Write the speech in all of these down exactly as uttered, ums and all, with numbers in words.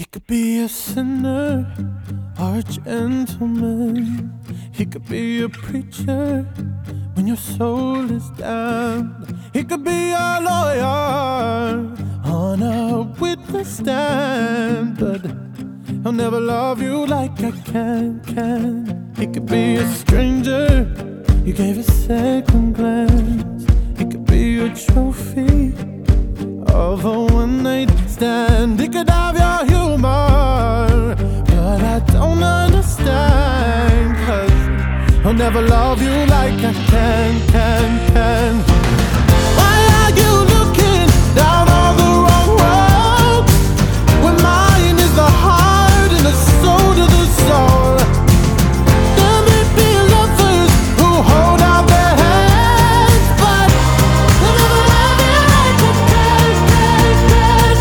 He could be a sinner or a gentleman. He could be a preacher when your soul is down. He could be a lawyer on a witness stand, but he'll never love you like I can, can. He could be a stranger you gave a second glance. He could be a trophy of a one-night stand. He could have your humor, but I don't understand, 'cause he'll never love you like I can, can, can. Why are you looking down on the wrong road when mine is the heart and the soul to the soul? There may be lovers who hold out their hands, but they'll never love you like I can, can, can.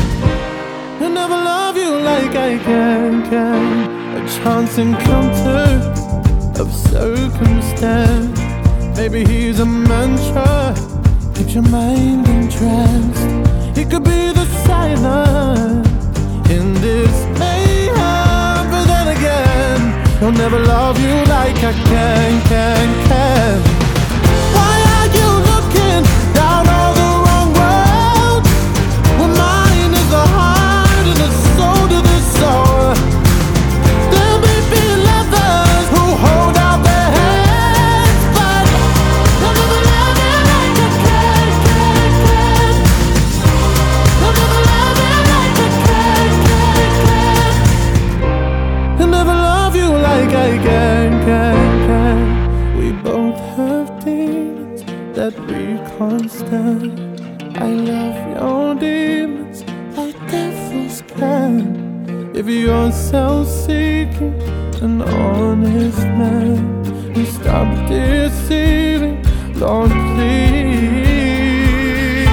They'll never love you like I can, can. A chance encounter of circumstance. Maybe he's a mantra, keeps your mind entranced. He could be the silence in this mayhem, but then again, he'll never love you like I can, can, can. Why are you looking down on the wrong road when mine is the heart and the soul to the soul? There may be lovers who hold out their hands, but they'll never love you like I can, can, can. They'll never love you like I can, can, can. They'll never love you like I can, can, can. We both have demons that we can't stand. I love your demons like devils can. If you're self-seeking, an honest man, you stop deceiving, Lord, please.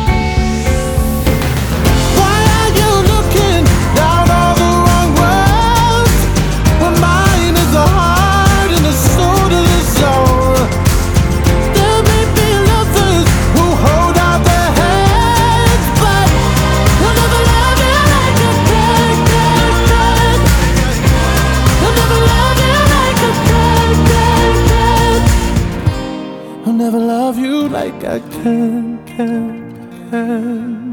Why are you looking down on the wrong road when mine is the heart and the soul to the soul? There may be lovers who hold out their hands, but they'll never love you like I can, can, can. They'll never love you like I can, can, can. I'll never love you like I can, can, can.